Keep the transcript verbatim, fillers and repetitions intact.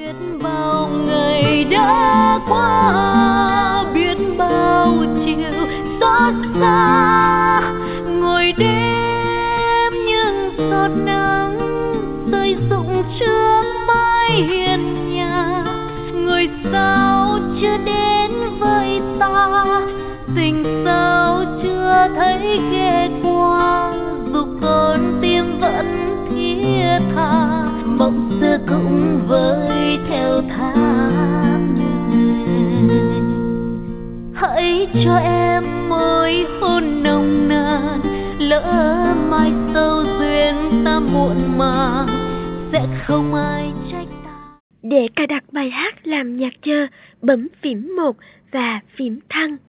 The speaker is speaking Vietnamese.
Biết bao ngày đã qua, biết bao chiều xót xa, ngồi đêm những giọt nắng rơi rụng trước mái hiên nhà. Người sao chưa đến với ta, tình sao chưa thấy ghé qua, dù con tim vẫn thiết tha, mộng xưa cũng với theo tháng ngày. Hãy cho em môi hôn nồng nàn, lỡ mai sau duyên ta muộn màng sẽ không ai trách ta. Để cài đặt bài hát làm nhạc chờ, bấm phím một và phím thăng.